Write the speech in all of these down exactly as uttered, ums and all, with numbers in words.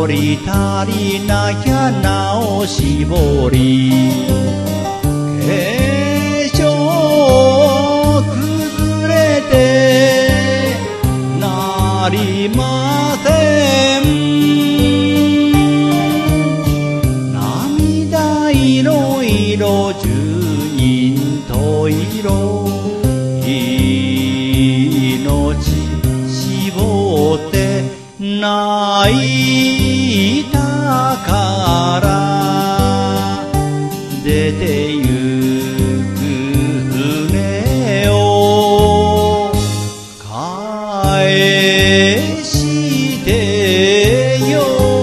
人足りなきゃなおしぼり化粧崩れてなりません涙色色十人十色命絞って泣いたから出てゆく船を返してよ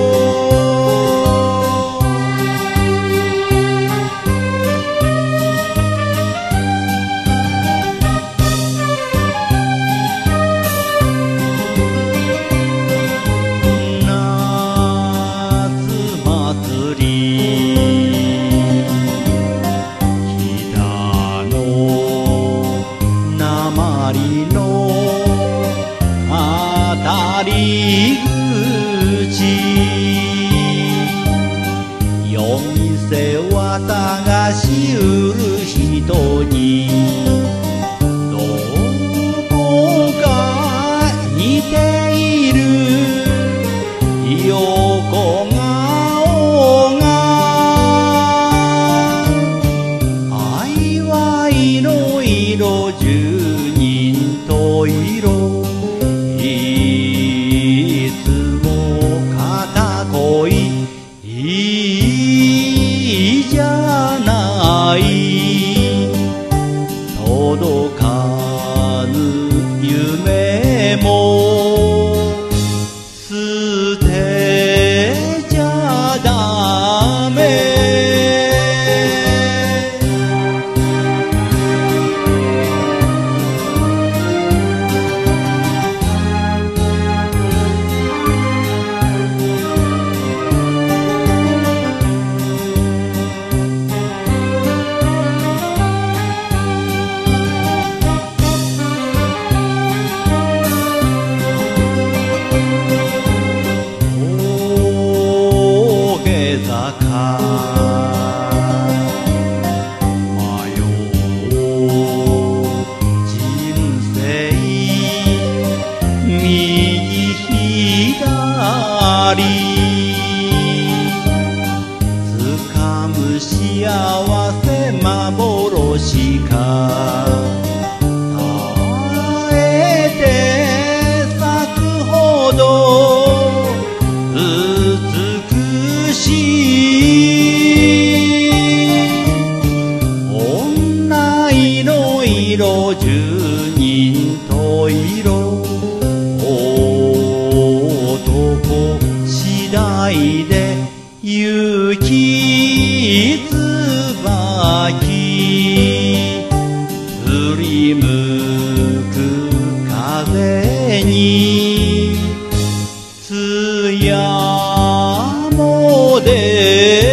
当たり口夜店は探しうる人にどこか似ている横顔が愛は色々十人十色いつも片恋いいじゃない届かぬ夢も捨てちゃダメ掴む幸せ幻か耐えて咲くほど美しい女色色十人十色男次第で行き椿振り向く風に艶も出